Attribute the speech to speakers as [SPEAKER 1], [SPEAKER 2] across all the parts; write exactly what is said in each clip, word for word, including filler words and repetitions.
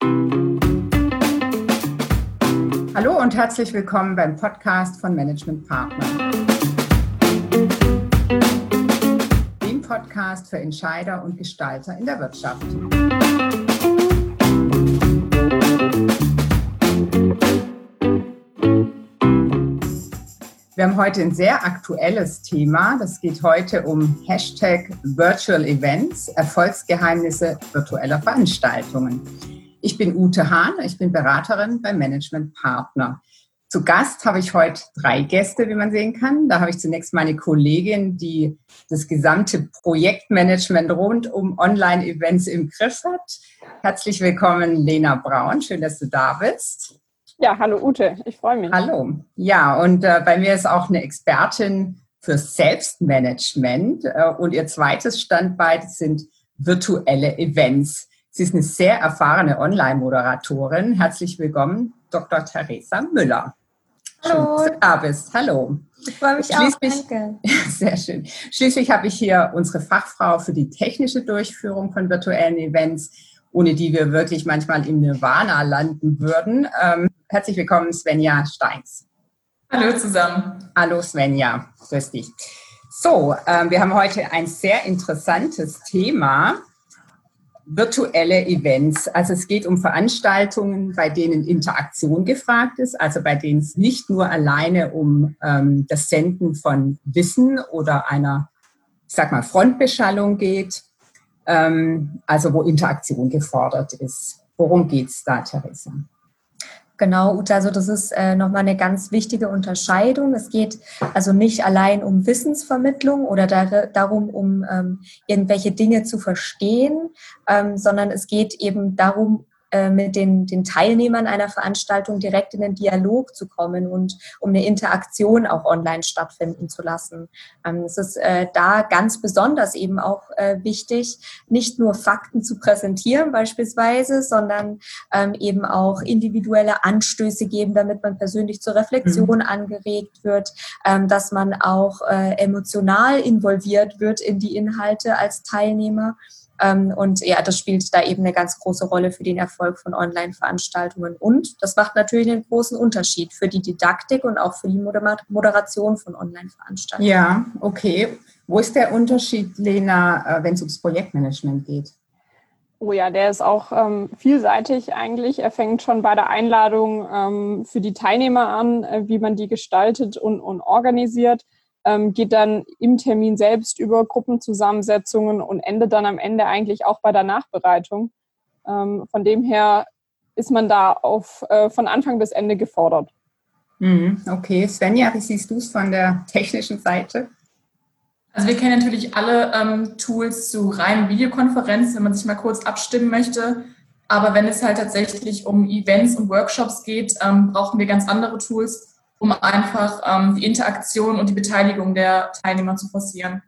[SPEAKER 1] Hallo und herzlich willkommen beim Podcast von Management Partner. Dem Podcast für Entscheider und Gestalter in der Wirtschaft. Wir haben heute ein sehr aktuelles Thema. Das geht heute um Hashtag Virtual Events, Erfolgsgeheimnisse virtueller Veranstaltungen. Ich bin Ute Hahn, ich bin Beraterin beim Management Partner. Zu Gast habe ich heute drei Gäste, wie man sehen kann. Da habe ich zunächst meine Kollegin, die das gesamte Projektmanagement rund um Online-Events im Griff hat. Herzlich willkommen, Lena Braun. Schön, dass du da bist.
[SPEAKER 2] Ja, hallo Ute, ich freue mich.
[SPEAKER 1] Hallo. Ja, und äh, bei mir ist auch eine Expertin für Selbstmanagement äh, und ihr zweites Standbein sind virtuelle Events. Sie ist eine sehr erfahrene Online-Moderatorin. Herzlich willkommen, Doktor Theresa Müller.
[SPEAKER 3] Hallo.
[SPEAKER 1] Schön, dass du da bist. Hallo.
[SPEAKER 3] Ich freue mich auch, danke.
[SPEAKER 1] Sehr schön. Schließlich habe ich hier unsere Fachfrau für die technische Durchführung von virtuellen Events, ohne die wir wirklich manchmal im Nirvana landen würden. Ähm, herzlich willkommen, Svenja Steins.
[SPEAKER 4] Hallo zusammen.
[SPEAKER 1] Hallo Svenja, grüß dich. So, ähm, wir haben heute ein sehr interessantes Thema. Virtuelle Events. Also es geht um Veranstaltungen, bei denen Interaktion gefragt ist, also bei denen es nicht nur alleine um ähm, das Senden von Wissen oder einer, ich sag mal, Frontbeschallung geht, ähm, also wo Interaktion gefordert ist. Worum geht's da, Theresa?
[SPEAKER 3] Genau, Ute, also das ist äh, nochmal eine ganz wichtige Unterscheidung. Es geht also nicht allein um Wissensvermittlung oder dar- darum, um ähm, irgendwelche Dinge zu verstehen, ähm, sondern es geht eben darum, äh, mit den, den Teilnehmern einer Veranstaltung direkt in den Dialog zu kommen und um eine Interaktion auch online stattfinden zu lassen. Ähm, es ist äh, da ganz besonders eben auch äh, wichtig, nicht nur Fakten zu präsentieren beispielsweise, sondern ähm, eben auch individuelle Anstöße geben, damit man persönlich zur Reflexion mhm. angeregt wird, ähm, dass man auch äh, emotional involviert wird in die Inhalte als Teilnehmer. Ähm, und ja, das spielt da eben eine ganz große Rolle für den Erfolg von Online-Veranstaltungen. Und das macht natürlich einen großen Unterschied für die Didaktik und auch für die Moder- Moderation von Online-Veranstaltungen.
[SPEAKER 1] Ja, okay. Wo ist der Unterschied, Lena, wenn es ums Projektmanagement geht?
[SPEAKER 2] Oh ja, der ist auch ähm, vielseitig eigentlich. Er fängt schon bei der Einladung ähm, für die Teilnehmer an, äh, wie man die gestaltet und, und organisiert, ähm, geht dann im Termin selbst über Gruppenzusammensetzungen und endet dann am Ende eigentlich auch bei der Nachbereitung. Ähm, von dem her ist man da auf, äh, von Anfang bis Ende gefordert.
[SPEAKER 1] Okay, Svenja, wie siehst du es von der technischen Seite?
[SPEAKER 4] Also wir kennen natürlich alle ähm, Tools zu reinen Videokonferenzen, wenn man sich mal kurz abstimmen möchte. Aber wenn es halt tatsächlich um Events und Workshops geht, ähm, brauchen wir ganz andere Tools, um einfach ähm, die Interaktion und die Beteiligung der Teilnehmer zu forcieren.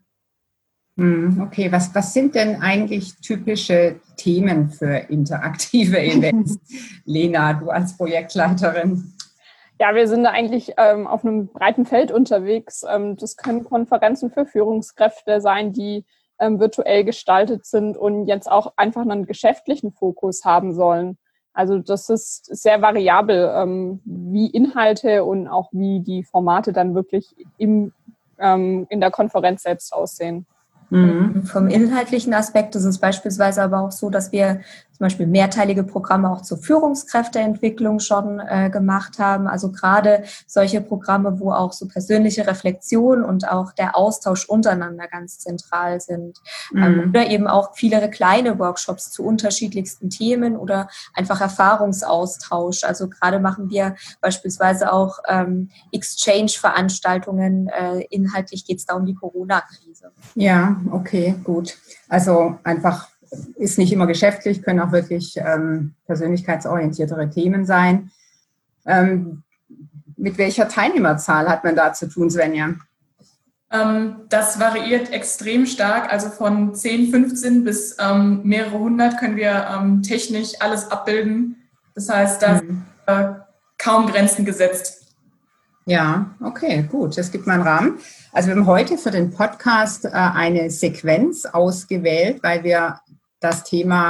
[SPEAKER 1] Okay, was, was sind denn eigentlich typische Themen für interaktive Events? Lena, du als Projektleiterin.
[SPEAKER 2] Ja, wir sind da eigentlich ähm, auf einem breiten Feld unterwegs. Ähm, das können Konferenzen für Führungskräfte sein, die ähm, virtuell gestaltet sind und jetzt auch einfach einen geschäftlichen Fokus haben sollen. Also das ist sehr variabel, ähm, wie Inhalte und auch wie die Formate dann wirklich im, ähm, in der Konferenz selbst aussehen.
[SPEAKER 3] Mhm. Vom inhaltlichen Aspekt ist es beispielsweise aber auch so, dass wir zum Beispiel mehrteilige Programme auch zur Führungskräfteentwicklung schon äh, gemacht haben. Also gerade solche Programme, wo auch so persönliche Reflexion und auch der Austausch untereinander ganz zentral sind. Mhm. Ähm, oder eben auch viele kleine Workshops zu unterschiedlichsten Themen oder einfach Erfahrungsaustausch. Also gerade machen wir beispielsweise auch ähm, Exchange-Veranstaltungen. Äh, inhaltlich geht es da um die Corona-Krise.
[SPEAKER 1] Ja, okay, gut. Also einfach ist nicht immer geschäftlich, können auch wirklich ähm, persönlichkeitsorientiertere Themen sein. Ähm, mit welcher Teilnehmerzahl hat man da zu tun, Svenja?
[SPEAKER 4] Ähm, das variiert extrem stark, also von zehn, fünfzehn bis ähm, mehrere hundert können wir ähm, technisch alles abbilden. Das heißt, da sind äh, kaum Grenzen gesetzt.
[SPEAKER 1] Ja, okay, gut, das gibt mal einen Rahmen. Also wir haben heute für den Podcast äh, eine Sequenz ausgewählt, weil wir das Thema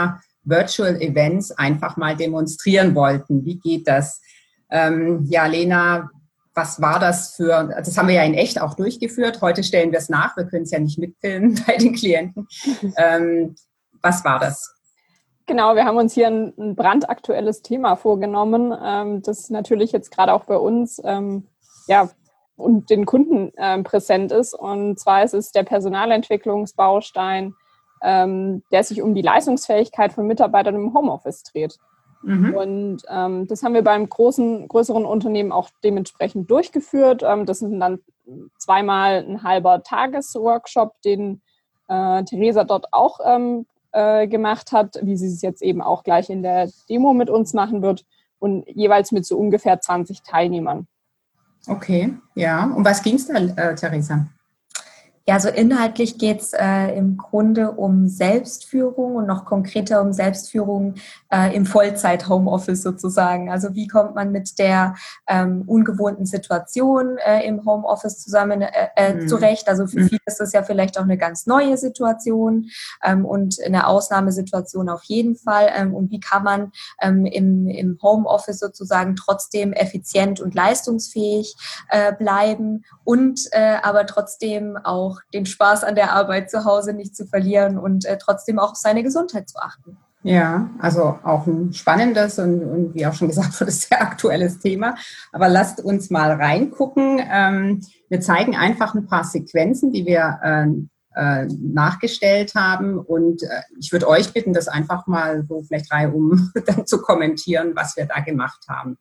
[SPEAKER 1] Virtual Events einfach mal demonstrieren wollten. Wie geht das? Ähm, ja, Lena, was war das für, das haben wir ja in echt auch durchgeführt. Heute stellen wir es nach, wir können es ja nicht mitfilmen bei den Klienten. Ähm, was war das?
[SPEAKER 2] Genau, wir haben uns hier ein, ein brandaktuelles Thema vorgenommen, ähm, das natürlich jetzt gerade auch bei uns ähm, ja, und den Kunden ähm, präsent ist. Und zwar ist es der Personalentwicklungsbaustein, ähm, der sich um die Leistungsfähigkeit von Mitarbeitern im Homeoffice dreht. Mhm. Und ähm, das haben wir beim großen, größeren Unternehmen auch dementsprechend durchgeführt. Ähm, das sind dann zweimal ein halber Tagesworkshop, den äh, Theresa dort auch ähm, gemacht hat, wie sie es jetzt eben auch gleich in der Demo mit uns machen wird und jeweils mit so ungefähr zwanzig Teilnehmern.
[SPEAKER 1] Okay, ja. Um was ging es da, äh, Theresa?
[SPEAKER 3] Ja, so inhaltlich geht es äh, im Grunde um Selbstführung und noch konkreter um Selbstführung äh, im Vollzeit-Homeoffice sozusagen. Also wie kommt man mit der ähm, ungewohnten Situation äh, im Homeoffice zusammen äh, äh, mhm. zurecht? Also für viele ist das ja vielleicht auch eine ganz neue Situation ähm, und eine Ausnahmesituation auf jeden Fall. Ähm, und wie kann man ähm, im, im Homeoffice sozusagen trotzdem effizient und leistungsfähig äh, bleiben und äh, aber trotzdem auch den Spaß an der Arbeit zu Hause nicht zu verlieren und äh, trotzdem auch auf seine Gesundheit zu achten.
[SPEAKER 1] Ja, also auch ein spannendes und, und wie auch schon gesagt wurde, sehr aktuelles Thema. Aber lasst uns mal reingucken. Ähm, wir zeigen einfach ein paar Sequenzen, die wir äh, äh, nachgestellt haben. Und äh, ich würde euch bitten, das einfach mal so vielleicht reihum dann zu kommentieren, was wir da gemacht haben.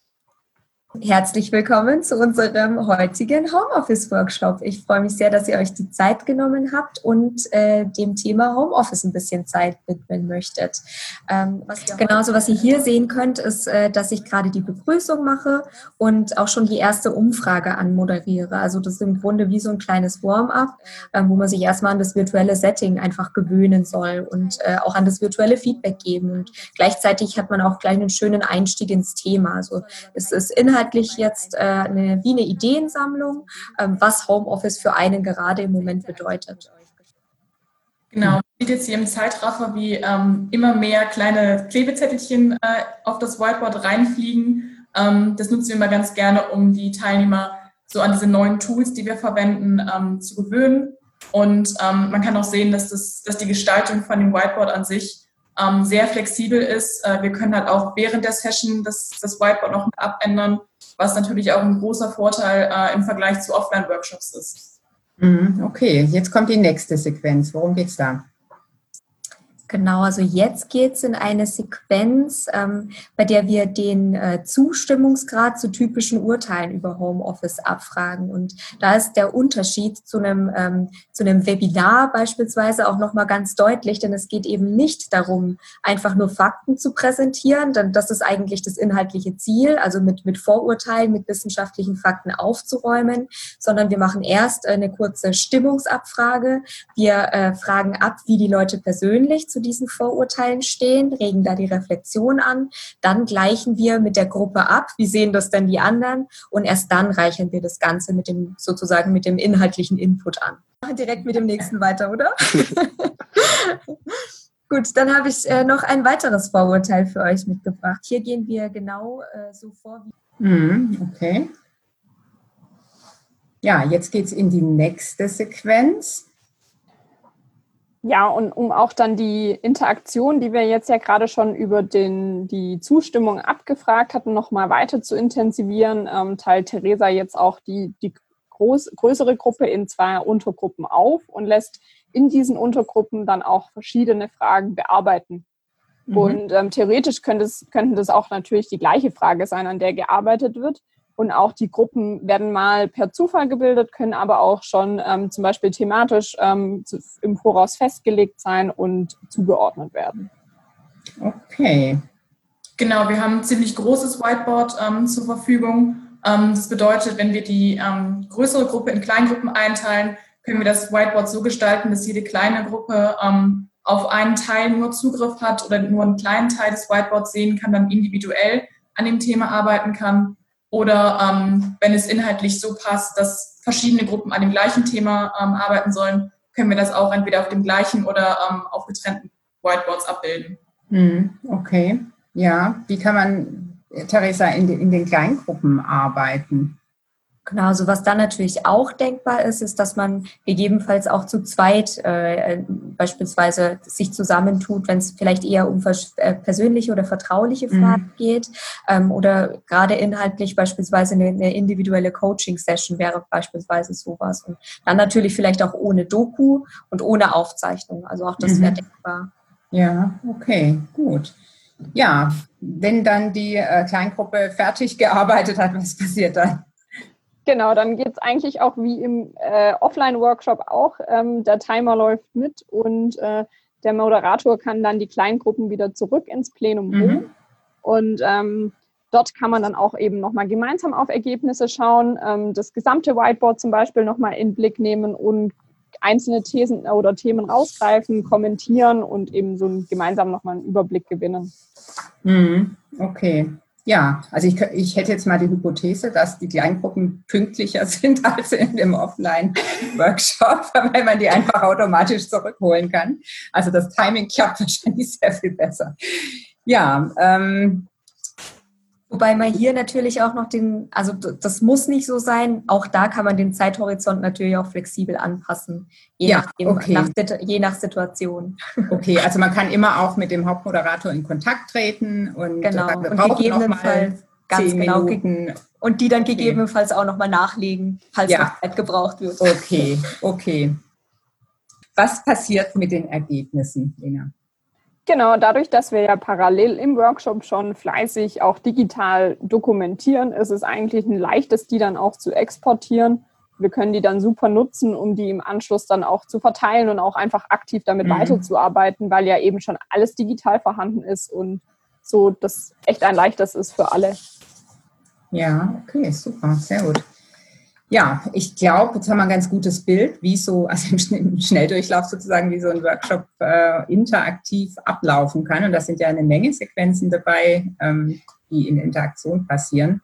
[SPEAKER 3] Herzlich willkommen zu unserem heutigen Homeoffice-Workshop. Ich freue mich sehr, dass ihr euch die Zeit genommen habt und äh, dem Thema Homeoffice ein bisschen Zeit widmen möchtet. Ähm, was Genauso, was ihr hier sehen könnt, ist, äh, dass ich gerade die Begrüßung mache und auch schon die erste Umfrage anmoderiere. Also das ist im Grunde wie so ein kleines Warm-up, äh, wo man sich erstmal an das virtuelle Setting einfach gewöhnen soll und äh, auch an das virtuelle Feedback geben. Und gleichzeitig hat man auch gleich einen schönen Einstieg ins Thema. Also es ist inhaltlich jetzt äh, eine, wie eine Ideensammlung, ähm, was Homeoffice für einen gerade im Moment bedeutet.
[SPEAKER 4] Genau, man sieht jetzt hier im Zeitraffer, wie ähm, immer mehr kleine Klebezettelchen äh, auf das Whiteboard reinfliegen. Ähm, das nutzen wir immer ganz gerne, um die Teilnehmer so an diese neuen Tools, die wir verwenden, ähm, zu gewöhnen. Und ähm, man kann auch sehen, dass, das, dass die Gestaltung von dem Whiteboard an sich ähm, sehr flexibel ist. Äh, wir können halt auch während der Session das, das Whiteboard noch mit abändern, was natürlich auch ein großer Vorteil äh, im Vergleich zu Offline-Workshops ist.
[SPEAKER 1] Okay, jetzt kommt die nächste Sequenz. Worum geht's da?
[SPEAKER 3] Genau, also jetzt geht es in eine Sequenz, ähm, bei der wir den äh, Zustimmungsgrad zu typischen Urteilen über Homeoffice abfragen. Und da ist der Unterschied zu einem, ähm, zu einem Webinar beispielsweise auch nochmal ganz deutlich, denn es geht eben nicht darum, einfach nur Fakten zu präsentieren, denn das ist eigentlich das inhaltliche Ziel, also mit, mit Vorurteilen, mit wissenschaftlichen Fakten aufzuräumen, sondern wir machen erst eine kurze Stimmungsabfrage. Wir äh, fragen ab, wie die Leute persönlich zu diesen Vorurteilen stehen, regen da die Reflexion an, dann gleichen wir mit der Gruppe ab, wie sehen das denn die anderen und erst dann reichern wir das Ganze mit dem sozusagen mit dem inhaltlichen Input an. Machen direkt mit dem nächsten weiter, oder? Gut, dann habe ich äh, noch ein weiteres Vorurteil für euch mitgebracht. Hier gehen wir genau äh, so vor wie...
[SPEAKER 1] Mm, okay. Ja, jetzt geht es in die nächste Sequenz.
[SPEAKER 2] Ja, und um auch dann die Interaktion, die wir jetzt ja gerade schon über den, die Zustimmung abgefragt hatten, nochmal weiter zu intensivieren, ähm, teilt Theresa jetzt auch die, die groß, größere Gruppe in zwei Untergruppen auf und lässt in diesen Untergruppen dann auch verschiedene Fragen bearbeiten. Mhm. Und ähm, theoretisch könnte es, könnten das auch natürlich die gleiche Frage sein, an der gearbeitet wird. Und auch die Gruppen werden mal per Zufall gebildet, können aber auch schon ähm, zum Beispiel thematisch ähm, zu, im Voraus festgelegt sein und zugeordnet werden.
[SPEAKER 1] Okay.
[SPEAKER 4] Genau, wir haben ein ziemlich großes Whiteboard ähm, zur Verfügung. Ähm, das bedeutet, wenn wir die ähm, größere Gruppe in Kleingruppen einteilen, können wir das Whiteboard so gestalten, dass jede kleine Gruppe ähm, auf einen Teil nur Zugriff hat oder nur einen kleinen Teil des Whiteboards sehen kann, dann individuell an dem Thema arbeiten kann. Oder ähm, wenn es inhaltlich so passt, dass verschiedene Gruppen an dem gleichen Thema ähm, arbeiten sollen, können wir das auch entweder auf dem gleichen oder ähm, auf getrennten Whiteboards abbilden.
[SPEAKER 1] Okay, ja. Wie kann man, Theresa, in, in den Kleingruppen arbeiten?
[SPEAKER 3] Genau, also was dann natürlich auch denkbar ist, ist, dass man gegebenenfalls auch zu zweit äh, beispielsweise sich zusammentut, wenn es vielleicht eher um äh, persönliche oder vertrauliche Fragen mhm. geht ähm, oder gerade inhaltlich beispielsweise eine, eine individuelle Coaching-Session wäre beispielsweise sowas. Und dann natürlich vielleicht auch ohne Doku und ohne Aufzeichnung. Also auch das mhm. wäre denkbar.
[SPEAKER 1] Ja, okay, gut. Ja, wenn dann die äh, Kleingruppe fertig gearbeitet hat, was passiert dann?
[SPEAKER 2] Genau, dann geht es eigentlich auch wie im äh, Offline-Workshop auch. Ähm, der Timer läuft mit und äh, der Moderator kann dann die Kleingruppen wieder zurück ins Plenum holen. Mhm. Und ähm, dort kann man dann auch eben nochmal gemeinsam auf Ergebnisse schauen, ähm, das gesamte Whiteboard zum Beispiel nochmal in den Blick nehmen und einzelne Thesen oder Themen rausgreifen, kommentieren und eben so gemeinsam nochmal einen Überblick gewinnen.
[SPEAKER 1] Mhm. Okay. Ja, also ich, ich hätte jetzt mal die Hypothese, dass die Kleingruppen pünktlicher sind als in dem Offline-Workshop, weil man die einfach automatisch zurückholen kann. Also das Timing klappt wahrscheinlich sehr viel besser. Ja, ähm,
[SPEAKER 3] wobei man hier natürlich auch noch den, also das muss nicht so sein, auch da kann man den Zeithorizont natürlich auch flexibel anpassen, je,
[SPEAKER 1] ja,
[SPEAKER 3] nachdem,
[SPEAKER 1] okay.
[SPEAKER 3] nach, je nach Situation.
[SPEAKER 1] Okay, also man kann immer auch mit dem Hauptmoderator in Kontakt treten und,
[SPEAKER 3] genau.
[SPEAKER 1] wir
[SPEAKER 3] und
[SPEAKER 1] brauchen
[SPEAKER 3] gegebenenfalls
[SPEAKER 1] noch mal
[SPEAKER 3] ganz
[SPEAKER 1] zehn
[SPEAKER 3] genau
[SPEAKER 1] Minuten.
[SPEAKER 3] Und die dann okay. gegebenenfalls auch nochmal nachlegen, falls
[SPEAKER 1] ja.
[SPEAKER 3] noch Zeit gebraucht wird.
[SPEAKER 1] Okay, okay. Was passiert mit den Ergebnissen, Lena?
[SPEAKER 2] Genau, dadurch, dass wir ja parallel im Workshop schon fleißig auch digital dokumentieren, ist es eigentlich ein leichtes, die dann auch zu exportieren. Wir können die dann super nutzen, um die im Anschluss dann auch zu verteilen und auch einfach aktiv damit mhm. weiterzuarbeiten, weil ja eben schon alles digital vorhanden ist und so das echt ein leichtes ist für alle.
[SPEAKER 1] Ja, okay, super, sehr gut. Ja, ich glaube, jetzt haben wir ein ganz gutes Bild, wie so, also im Schnelldurchlauf sozusagen, wie so ein Workshop äh, interaktiv ablaufen kann. Und da sind ja eine Menge Sequenzen dabei, ähm, die in Interaktion passieren.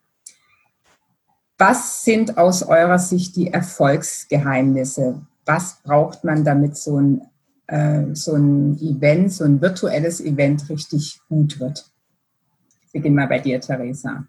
[SPEAKER 1] Was sind aus eurer Sicht die Erfolgsgeheimnisse? Was braucht man, damit so ein, äh, so ein Event, so ein virtuelles Event richtig gut wird? Ich beginne mal bei dir, Theresa.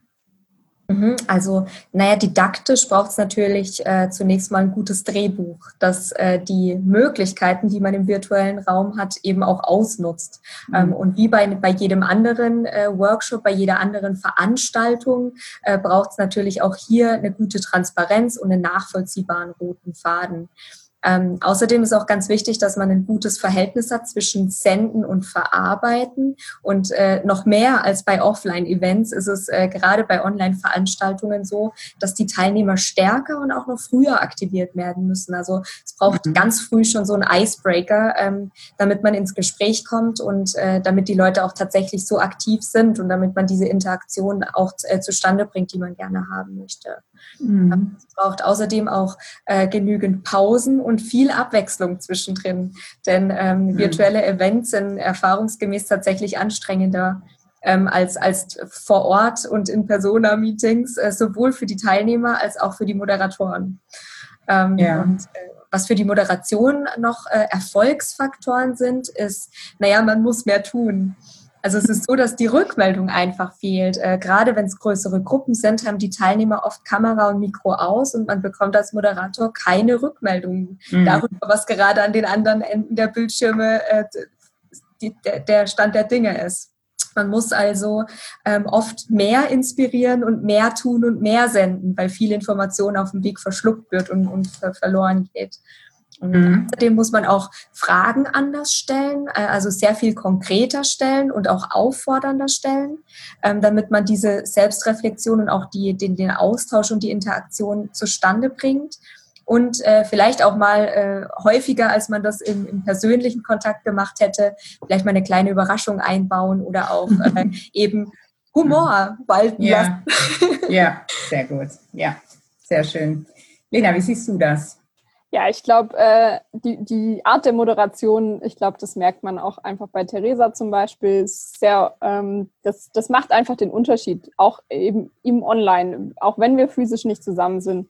[SPEAKER 3] Also, naja, didaktisch braucht es natürlich äh, zunächst mal ein gutes Drehbuch, das äh, die Möglichkeiten, die man im virtuellen Raum hat, eben auch ausnutzt. Mhm. Ähm, und wie bei, bei jedem anderen äh, Workshop, bei jeder anderen Veranstaltung äh, braucht es natürlich auch hier eine gute Transparenz und einen nachvollziehbaren roten Faden. Ähm, außerdem ist auch ganz wichtig, dass man ein gutes Verhältnis hat zwischen Senden und Verarbeiten. Und äh, noch mehr als bei Offline-Events ist es äh, gerade bei Online-Veranstaltungen so, dass die Teilnehmer stärker und auch noch früher aktiviert werden müssen. Also es braucht mhm. ganz früh schon so einen Icebreaker, ähm, damit man ins Gespräch kommt und äh, damit die Leute auch tatsächlich so aktiv sind und damit man diese Interaktion auch äh, zustande bringt, die man gerne haben möchte. Mhm. Es braucht außerdem auch äh, genügend Pausen und viel Abwechslung zwischendrin, denn ähm, mhm. virtuelle Events sind erfahrungsgemäß tatsächlich anstrengender ähm, als, als vor Ort und in Persona-Meetings, äh, sowohl für die Teilnehmer als auch für die Moderatoren. Ähm, ja. Und äh, was für die Moderation noch äh, Erfolgsfaktoren sind, ist, naja, man muss mehr tun. Also es ist so, dass die Rückmeldung einfach fehlt. Äh, gerade wenn es größere Gruppen sind, haben die Teilnehmer oft Kamera und Mikro aus und man bekommt als Moderator keine Rückmeldung mhm. darüber, was gerade an den anderen Enden der Bildschirme äh, die, der, der Stand der Dinge ist. Man muss also ähm, oft mehr inspirieren und mehr tun und mehr senden, weil viel Information auf dem Weg verschluckt wird und, und ver- verloren geht. Und mhm. außerdem muss man auch Fragen anders stellen, also sehr viel konkreter stellen und auch auffordernder stellen, damit man diese Selbstreflexion und auch die, den, den Austausch und die Interaktion zustande bringt. Und äh, vielleicht auch mal äh, häufiger, als man das im, im persönlichen Kontakt gemacht hätte, vielleicht mal eine kleine Überraschung einbauen oder auch äh, eben Humor walten
[SPEAKER 1] ja.
[SPEAKER 3] lassen.
[SPEAKER 1] Ja, sehr gut. Ja, sehr schön. Lena, wie siehst du das?
[SPEAKER 2] Ja, ich glaube, äh, die, die Art der Moderation, ich glaube, das merkt man auch einfach bei Theresa zum Beispiel, sehr, ähm, das, das macht einfach den Unterschied, auch eben im Online, auch wenn wir physisch nicht zusammen sind.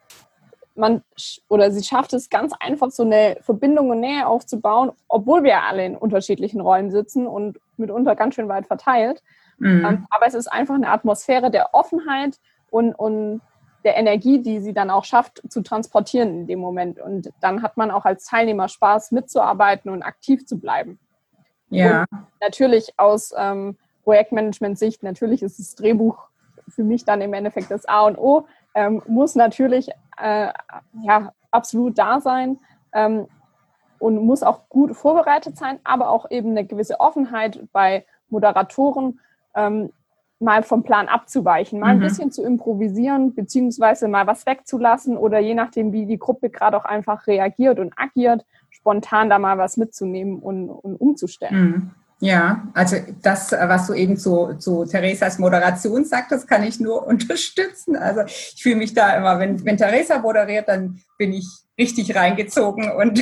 [SPEAKER 2] Man, oder sie schafft es ganz einfach, so eine Verbindung und Nähe aufzubauen, obwohl wir alle in unterschiedlichen Räumen sitzen und mitunter ganz schön weit verteilt.
[SPEAKER 1] Mhm.
[SPEAKER 2] Ähm, aber es ist einfach eine Atmosphäre der Offenheit und, und der Energie, die sie dann auch schafft, zu transportieren in dem Moment. Und dann hat man auch als Teilnehmer Spaß, mitzuarbeiten und aktiv zu bleiben.
[SPEAKER 1] Ja.
[SPEAKER 2] Und natürlich aus ähm, Projektmanagement-Sicht, natürlich ist das Drehbuch für mich dann im Endeffekt das A und O, ähm, muss natürlich äh, ja, absolut da sein ähm, und muss auch gut vorbereitet sein, aber auch eben eine gewisse Offenheit bei Moderatoren, ähm, mal vom Plan abzuweichen, mal ein
[SPEAKER 1] Mhm.
[SPEAKER 2] bisschen zu improvisieren, beziehungsweise mal was wegzulassen oder je nachdem, wie die Gruppe gerade auch einfach reagiert und agiert, spontan da mal was mitzunehmen und, und umzustellen.
[SPEAKER 1] Mhm. Ja, also das, was du eben zu, zu Theresas Moderation sagtest, kann ich nur unterstützen. Also ich fühle mich da immer, wenn, wenn Theresa moderiert, dann bin ich richtig reingezogen und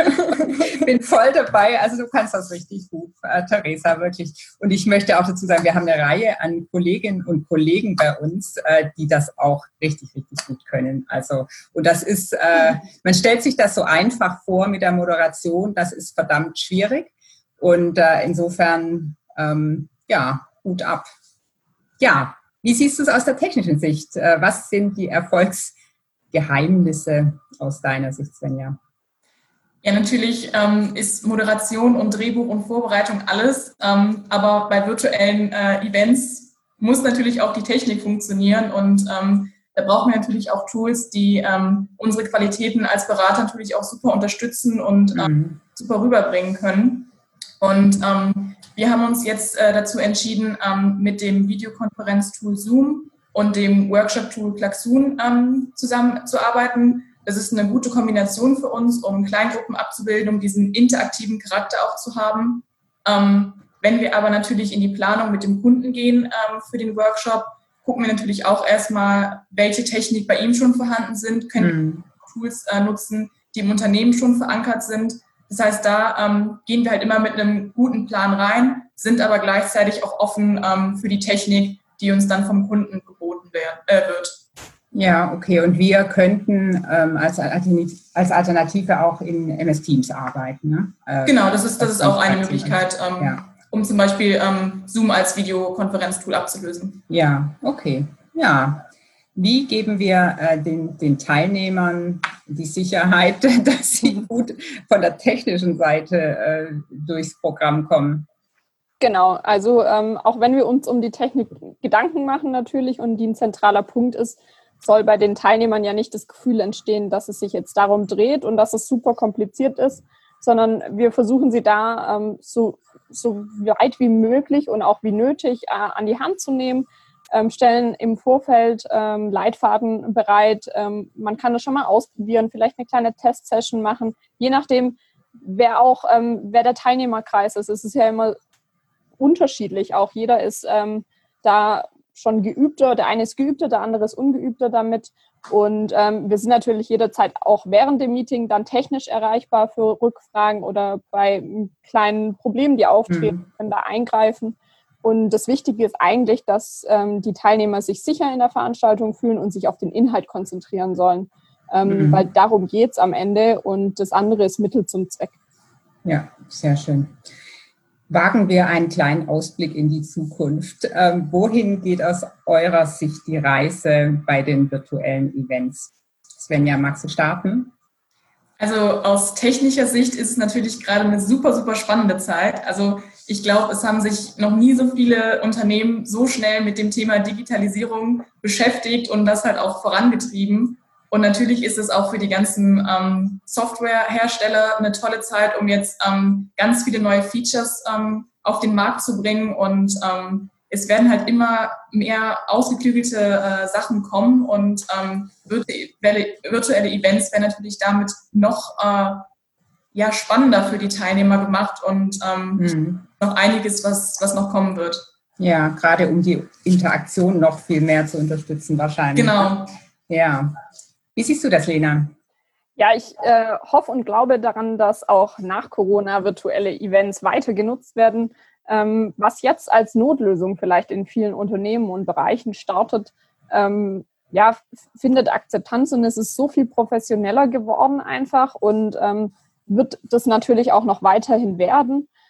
[SPEAKER 1] bin voll dabei. Also du kannst das richtig gut, äh, Theresa, wirklich. Und ich möchte auch dazu sagen, wir haben eine Reihe an Kolleginnen und Kollegen bei uns, äh, die das auch richtig, richtig gut können. Also, und das ist, äh, man stellt sich das so einfach vor mit der Moderation, das ist verdammt schwierig. Und äh, insofern, ähm, ja, Hut ab. Ja, wie siehst du es aus der technischen Sicht? Äh, was sind die Erfolgsgeheimnisse aus deiner Sicht, Svenja?
[SPEAKER 4] Ja, natürlich ähm, ist Moderation und Drehbuch und Vorbereitung alles, ähm, aber bei virtuellen äh, Events muss natürlich auch die Technik funktionieren und ähm, da brauchen wir natürlich auch Tools, die ähm, unsere Qualitäten als Berater natürlich auch super unterstützen und ähm,
[SPEAKER 1] Mhm.
[SPEAKER 4] super rüberbringen können. Und ähm, wir haben uns jetzt äh, dazu entschieden, ähm, mit dem Videokonferenztool Zoom und dem Workshop-Tool Klaxoon ähm, zusammenzuarbeiten. Das ist eine gute Kombination für uns, um Kleingruppen abzubilden, um diesen interaktiven Charakter auch zu haben. Ähm, wenn wir aber natürlich in die Planung mit dem Kunden gehen ähm, für den Workshop, gucken wir natürlich auch erstmal, welche Technik bei ihm schon vorhanden sind, können
[SPEAKER 1] Mhm.
[SPEAKER 4] wir Tools äh, nutzen, die im Unternehmen schon verankert sind. Das heißt, da ähm, gehen wir halt immer mit einem guten Plan rein, sind aber gleichzeitig auch offen ähm, für die Technik, die uns dann vom Kunden geboten werden, äh, wird.
[SPEAKER 1] Ja, okay. Und wir könnten ähm, als, Alternative, als Alternative auch in M S Teams arbeiten, ne? Äh,
[SPEAKER 4] Genau, das ist, das ist auch eine
[SPEAKER 1] Teams-
[SPEAKER 4] Möglichkeit, ähm,
[SPEAKER 1] ja.
[SPEAKER 4] um zum Beispiel ähm, Zoom als Videokonferenztool abzulösen.
[SPEAKER 1] Ja, okay. Ja. Wie geben wir äh, den, den Teilnehmern die Sicherheit, dass sie gut von der technischen Seite äh, durchs Programm kommen?
[SPEAKER 2] Genau, also ähm, auch wenn wir uns um die Technik Gedanken machen natürlich und die ein zentraler Punkt ist, soll bei den Teilnehmern ja nicht das Gefühl entstehen, dass es sich jetzt darum dreht und dass es super kompliziert ist, sondern wir versuchen sie da ähm, so, so weit wie möglich und auch wie nötig äh, an die Hand zu nehmen, ähm, stellen im Vorfeld ähm, Leitfaden bereit. Ähm, man kann das schon mal ausprobieren, vielleicht eine kleine Testsession machen, je nachdem, wer auch, ähm, wer der Teilnehmerkreis ist. Es ist ja immer unterschiedlich auch. Jeder ist ähm, da schon geübter, der eine ist geübter, der andere ist ungeübter damit. Und ähm, wir sind natürlich jederzeit auch während dem Meeting dann technisch erreichbar für Rückfragen oder bei kleinen Problemen, die auftreten,
[SPEAKER 1] Mhm.
[SPEAKER 2] können da eingreifen. Und das Wichtige ist eigentlich, dass ähm, die Teilnehmer sich sicher in der Veranstaltung fühlen und sich auf den Inhalt konzentrieren sollen. Ähm,
[SPEAKER 1] Mhm.
[SPEAKER 2] Weil darum geht es am Ende und das andere ist Mittel zum Zweck.
[SPEAKER 1] Ja, sehr schön. Wagen wir einen kleinen Ausblick in die Zukunft. Ähm, wohin geht aus eurer Sicht die Reise bei den virtuellen Events? Svenja, magst du starten?
[SPEAKER 4] Also aus technischer Sicht ist es natürlich gerade eine super, super spannende Zeit. Also ich glaube, es haben sich noch nie so viele Unternehmen so schnell mit dem Thema Digitalisierung beschäftigt und das halt auch vorangetrieben. Und natürlich ist es auch für die ganzen ähm, Softwarehersteller eine tolle Zeit, um jetzt ähm, ganz viele neue Features ähm, auf den Markt zu bringen. Und ähm, es werden halt immer mehr ausgeklügelte äh, Sachen kommen und ähm, virtuelle, virtuelle Events werden natürlich damit noch äh, ja, spannender für die Teilnehmer gemacht und ähm,
[SPEAKER 1] Mhm.
[SPEAKER 4] noch einiges, was, was noch kommen wird.
[SPEAKER 1] Ja, gerade um die Interaktion noch viel mehr zu unterstützen wahrscheinlich.
[SPEAKER 4] Genau.
[SPEAKER 1] Ja. Wie siehst du das, Lena?
[SPEAKER 2] Ja, ich äh, hoffe und glaube daran, dass auch nach Corona virtuelle Events weiter genutzt werden. Ähm, was jetzt als Notlösung vielleicht in vielen Unternehmen und Bereichen startet, ähm, ja, f- findet Akzeptanz und es ist so viel professioneller geworden einfach und ähm, wird das natürlich auch noch weiterhin werden.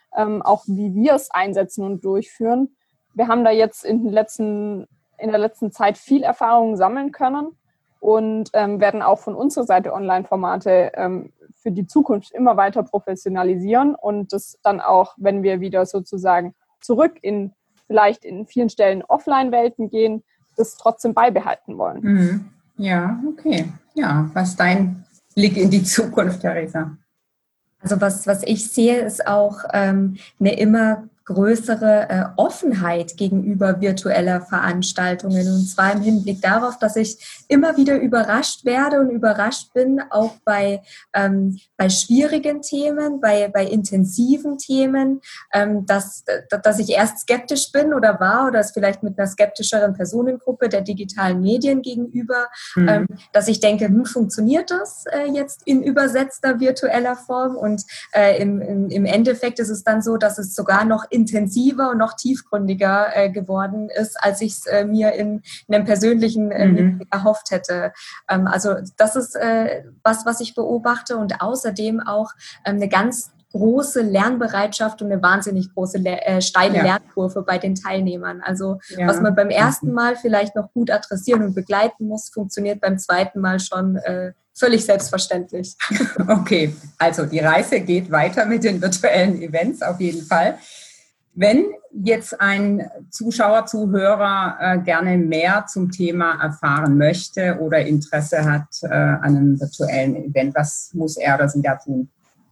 [SPEAKER 2] ähm, auch wie wir es einsetzen und durchführen. Wir haben da jetzt in, den letzten, in der letzten Zeit viel Erfahrung sammeln können und ähm, werden auch von unserer Seite Online-Formate ähm, für die Zukunft immer weiter professionalisieren und das dann auch, wenn wir wieder sozusagen zurück in vielleicht in vielen Stellen Offline-Welten gehen, das trotzdem beibehalten wollen.
[SPEAKER 1] Mhm. Ja, okay. Ja, was ist dein Blick in die Zukunft, Theresa?
[SPEAKER 3] Also was, was ich sehe, ist auch ähm, eine immer größere äh, Offenheit gegenüber virtueller Veranstaltungen. Und zwar im Hinblick darauf, dass ich immer wieder überrascht werde und überrascht bin, auch bei, ähm, bei schwierigen Themen, bei, bei intensiven Themen, ähm, dass, dass ich erst skeptisch bin oder war oder es vielleicht mit einer skeptischeren Personengruppe der digitalen Medien gegenüber, mhm. ähm, dass ich denke, hm, funktioniert das äh, jetzt in übersetzter virtueller Form? Und äh, im, im, im Endeffekt ist es dann so, dass es sogar noch intensiver und noch tiefgründiger äh, geworden ist, als ich es äh, mir in, in einem persönlichen äh, mhm. erhofft hätte. Ähm, also das ist äh, was, was ich beobachte und außerdem auch ähm, eine ganz große Lernbereitschaft und eine wahnsinnig große äh, steile ja. Lernkurve bei den Teilnehmern. Also ja. was man beim ersten Mal vielleicht noch gut adressieren und begleiten muss, funktioniert beim zweiten Mal schon äh, völlig selbstverständlich.
[SPEAKER 1] Okay, also die Reise geht weiter mit den virtuellen Events auf jeden Fall. Wenn jetzt ein Zuschauer, Zuhörer äh, gerne mehr zum Thema erfahren möchte oder Interesse hat äh, an einem virtuellen Event, was muss er oder sie da tun?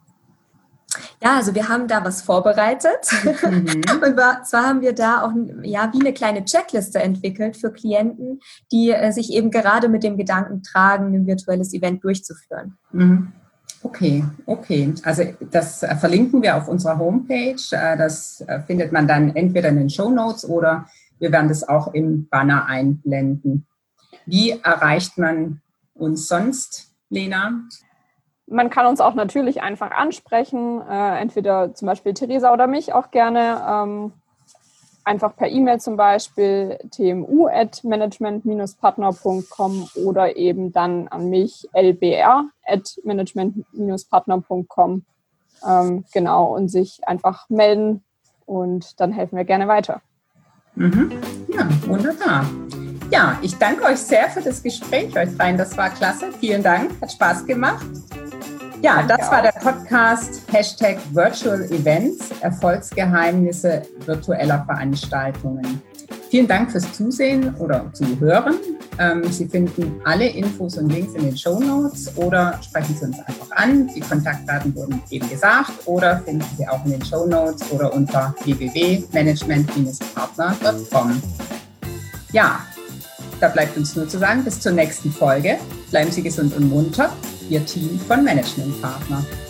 [SPEAKER 3] Ja, also wir haben da was vorbereitet. Mhm. Und zwar haben wir da auch ja, wie eine kleine Checkliste entwickelt für Klienten, die äh, sich eben gerade mit dem Gedanken tragen, ein virtuelles Event durchzuführen.
[SPEAKER 1] Mhm. Okay, okay. Also das verlinken wir auf unserer Homepage. Das findet man dann entweder in den Shownotes oder wir werden das auch im Banner einblenden. Wie erreicht man uns sonst, Lena?
[SPEAKER 2] Man kann uns auch natürlich einfach ansprechen, äh, entweder zum Beispiel Theresa oder mich auch gerne, ähm, einfach per E-Mail zum Beispiel t m u at management dash partner punkt com oder eben dann an mich l b r at management dash partner punkt com, ähm, genau, und sich einfach melden und dann helfen wir gerne weiter.
[SPEAKER 1] Mhm. Ja, wunderbar. Ja, ich danke euch sehr für das Gespräch, euch dreien. Das war klasse. Vielen Dank, hat Spaß gemacht. Ja, das war der Podcast Hashtag Virtual Events, Erfolgsgeheimnisse virtueller Veranstaltungen. Vielen Dank fürs Zusehen oder Zuhören. Sie finden alle Infos und Links in den Shownotes oder sprechen Sie uns einfach an. Die Kontaktdaten wurden eben gesagt oder finden Sie auch in den Shownotes oder unter w w w punkt management dash partner punkt com. Ja, da bleibt uns nur zu sagen, bis zur nächsten Folge. Bleiben Sie gesund und munter. Ihr Team von Management Partner.